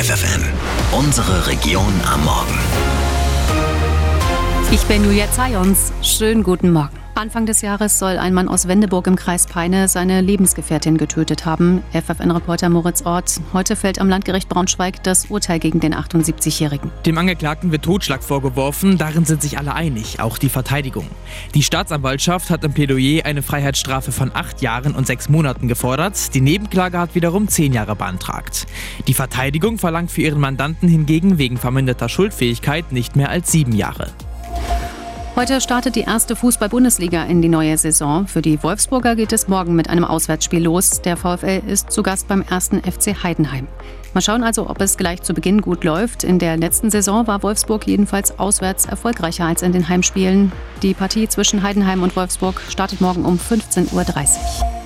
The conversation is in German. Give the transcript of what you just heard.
FFN, unsere Region am Morgen. Ich bin Julia Zajons. Schönen guten Morgen. Anfang des Jahres soll ein Mann aus Wendeburg im Kreis Peine seine Lebensgefährtin getötet haben. FFN-Reporter Moritz Orth. Heute fällt am Landgericht Braunschweig das Urteil gegen den 78-Jährigen. Dem Angeklagten wird Totschlag vorgeworfen. Darin sind sich alle einig, auch die Verteidigung. Die Staatsanwaltschaft hat im Plädoyer eine Freiheitsstrafe von 8 Jahren und 6 Monaten gefordert. Die Nebenklage hat wiederum 10 Jahre beantragt. Die Verteidigung verlangt für ihren Mandanten hingegen wegen verminderter Schuldfähigkeit nicht mehr als 7 Jahre. Heute startet die erste Fußball-Bundesliga in die neue Saison. Für die Wolfsburger geht es morgen mit einem Auswärtsspiel los. Der VfL ist zu Gast beim 1. FC Heidenheim. Mal schauen also, ob es gleich zu Beginn gut läuft. In der letzten Saison war Wolfsburg jedenfalls auswärts erfolgreicher als in den Heimspielen. Die Partie zwischen Heidenheim und Wolfsburg startet morgen um 15:30 Uhr.